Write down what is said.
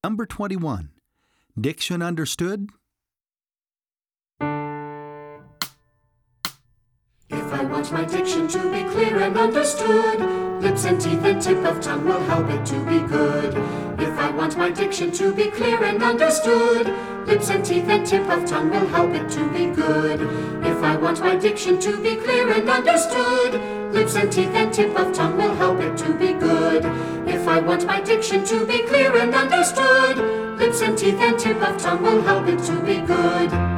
Number 21. Diction understood? If I want my diction to be clear and understood, lips and teeth and tip of tongue will help it to be good. If I want my diction to be clear and understood, lips and teeth and tip of tongue will help it to be good. If I want my diction to be clear and understood, lips and teeth and tip of tongue will help it to be good. If I want my diction to be clear and understood, lips and teeth and tip of tongue will help it to be good.